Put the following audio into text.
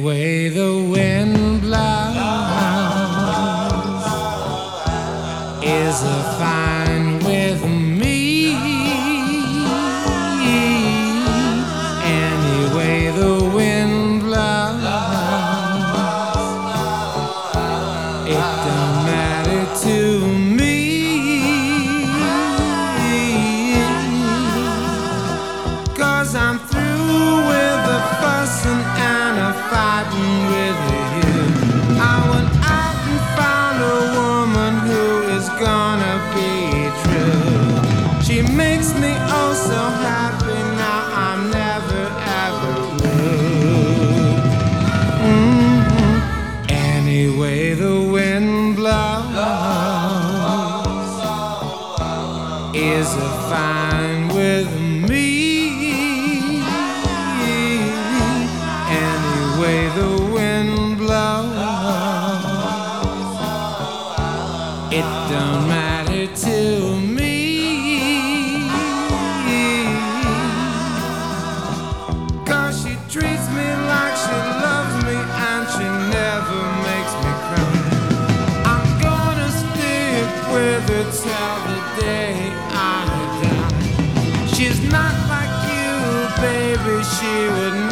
way the wind blows is a fine with me. Any way the wind blows, it don't matter to me. 'Cause I'm through with the fussing and a fighting with you. I went out and found a woman who is gonna be true. She makes me oh so happy now. I'm never ever blue. Anyway the wind blows is a fine with me. Anyway the wind blows, it don't matter to me. 'Cause she treats me like she loves me and she never makes me cry. I'm gonna stick with her till the day I die. She's not like you, baby, she would